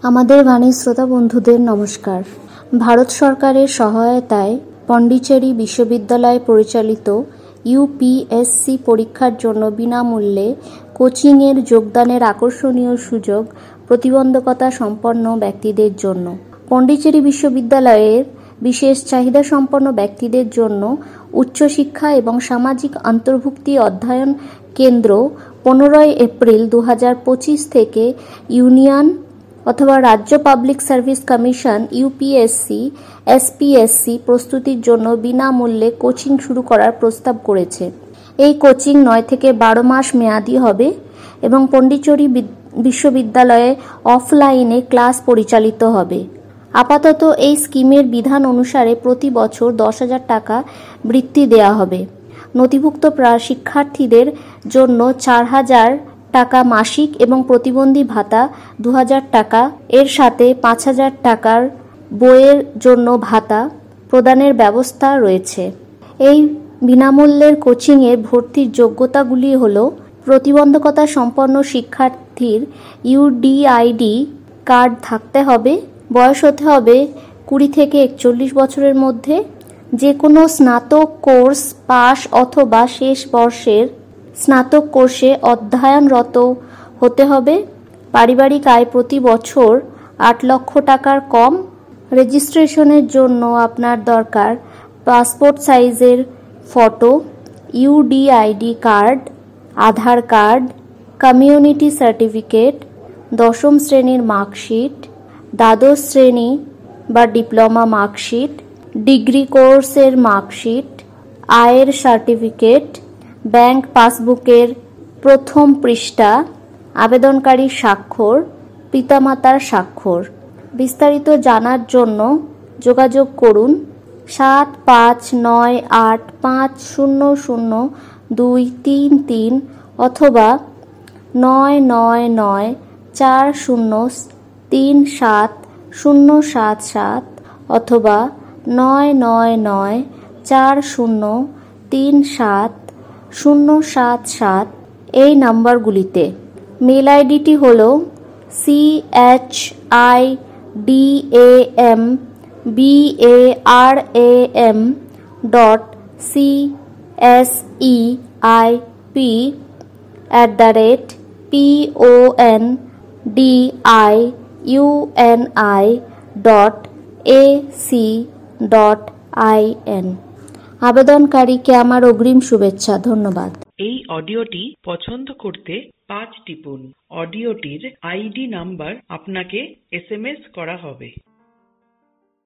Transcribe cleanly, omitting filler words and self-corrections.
আমাদের বাণীর শ্রোতা বন্ধুদের নমস্কার। ভারত সরকারের সহায়তায় পণ্ডিচেরি বিশ্ববিদ্যালয় পরিচালিত ইউপিএসসি পরীক্ষার জন্য বিনামূল্যে কোচিংয়ের যোগদানের আকর্ষণীয় সুযোগ প্রতিবন্ধকতা সম্পন্ন ব্যক্তিদের জন্য। পণ্ডিচেরি বিশ্ববিদ্যালয়ের বিশেষ চাহিদা সম্পন্ন ব্যক্তিদের জন্য উচ্চশিক্ষা এবং সামাজিক অন্তর্ভুক্তি অধ্যয়ন কেন্দ্র 15 এপ্রিল 2025 থেকে ইউনিয়ন অথবা রাজ্য public service commission UPSC SPSC প্রস্তুতির জন্য বিনামূল্যে কোচিং শুরু করার প্রস্তাব করেছে। এই কোচিং 9 থেকে 12 মাস মেয়াদী হবে এবং পণ্ডিচেরি বিশ্ববিদ্যালয়ে অফলাইনে ক্লাস পরিচালিত হবে। আপাতত এই স্কিমের বিধান অনুসারে প্রতি বছর 10,000 টাকা বৃত্তি দেওয়া হবে। নথিভুক্ত শিক্ষার্থীদের জন্য 4,000 টাকা মাসিক এবং প্রতিবন্ধী ভাতা 2,000 টাকা, এর সাথে 5,000 টাকার বইয়ের জন্য ভাতা প্রদানের ব্যবস্থা রয়েছে। এই বিনামূল্যের কোচিংয়ের ভর্তির যোগ্যতাগুলি হল: প্রতিবন্ধকতা সম্পন্ন শিক্ষার্থীর ইউডিআইডি কার্ড থাকতে হবে, বয়স হতে হবে 20 থেকে 41 বছরের মধ্যে, যে কোনো স্নাতক কোর্স পাশ অথবা শেষ বর্ষের স্নাতক কোর্সে অধ্যয়নরত হতে হবে। পারিবারিক আয় প্রতি বছর 8 লক্ষ টাকার কম। রেজিস্ট্রেশনের জন্য আপনার দরকার পাসপোর্ট সাইজের photo, UDID card, Aadhaar card, community certificate, 10ম শ্রেণীর মার্কশিট, দ্বাদশ শ্রেণী বা ডিপ্লোমা মার্কশিট, ডিগ্রি কোর্সের মার্কশিট, আয়ের সার্টিফিকেট, ব্যাংক পাসবুকের প্রথম পৃষ্ঠা, আবেদনকারীর স্বাক্ষর, পিতামাতার স্বাক্ষর। বিস্তারিত জানার জন্য যোগাযোগ করুন 7598500233 অথবা 9994037077 অথবা 9994037077 এই নাম্বারগুলিতে। মেল আইডিটি হল CHIDAM@ponduni.ac.in। আবেদনকারীকে আমার অগ্রিম শুভেচ্ছা। ধন্যবাদ। এই অডিওটি পছন্দ করতে 5 টিপুন। অডিওটির আইডি নাম্বার আপনাকে SMS করা হবে।